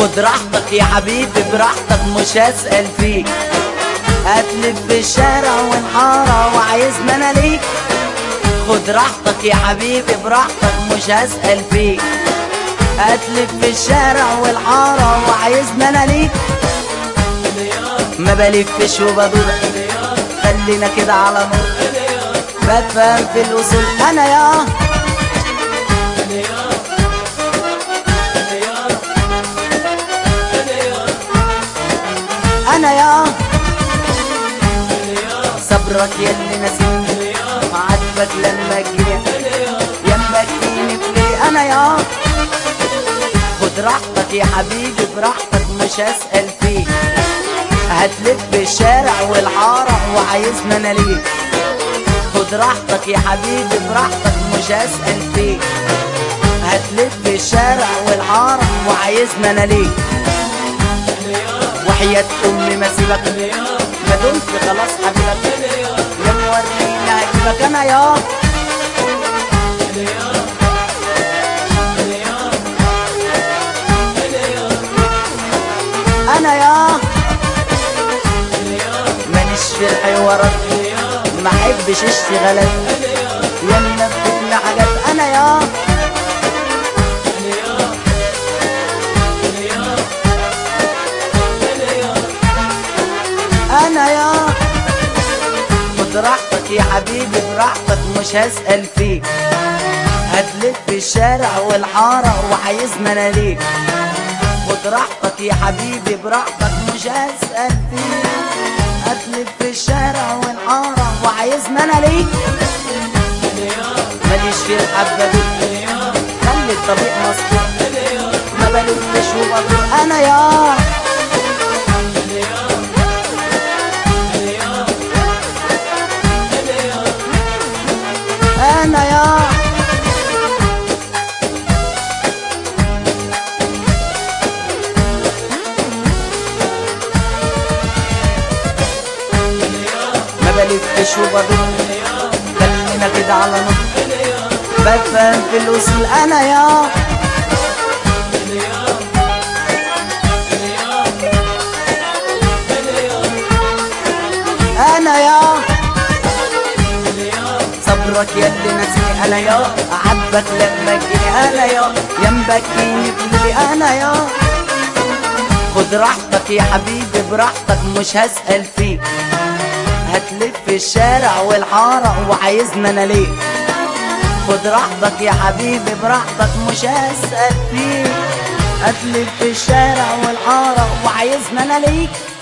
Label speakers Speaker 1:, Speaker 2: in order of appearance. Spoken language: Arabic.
Speaker 1: خد راحتك يا حبيبي براحتك مش هسأل فيك. هتلف في الشارع والحارة وعايزني انا ليك. خد راحتك يا حبيبي براحتك مش هسأل فيك. هتلف في الشارع والحارة وعايزني انا ليك. ما بلفش وبدور خلينا كده على نور. بفهم في الوصول انا يا انا يا صبرك ياللي نسيني عاتبك لما تجيني يمك تجيني بليه انا يا. خد راحتك يا حبيبي براحتك مش هسأل فيك. هتلف الشارع والحارة وعايزني انا ليك. خد راحتك يا حبيبي براحتك مش هسأل فيك. هتلف الشارع والحارة وعايزني انا ليك. وحياة امي ما سيبك ما دمت خلاص حبيبك. يا موريني هجيبك انا يا انا يا مانيش في الحوارات ما احبش اشتغالات. يا منبتني حاجات انا يا انا يا. خد راحتك يا حبيبي براحتك مش هسأل فيك. هتلف في الشارع والحارة وعايزني انا ليك. خد راحتك يا حبيبي براحتك مش هسأل فيك. هتلف في الشارع والحارة وعايزني انا ليك. ماليش في الحبة دي خلي الطريق مسطور. ما بلفش وبدور انا يا انا يا ما بلفش وبدور خلينا كده على نور. بفهم في الوصول انا يا انا يا صبرك ياللي ناسيني انا يا احبك لما تجيني انا يا ينبكيني بلي انا يا. خد راحتك يا حبيبي براحتك مش هسأل فيك. هتلف في الشارع والحارة وعايزني انا ليك. خد راحتك يا حبيبي براحتك مش هسأل فيك. هتلف في الشارع والحارة وعايزني انا ليك.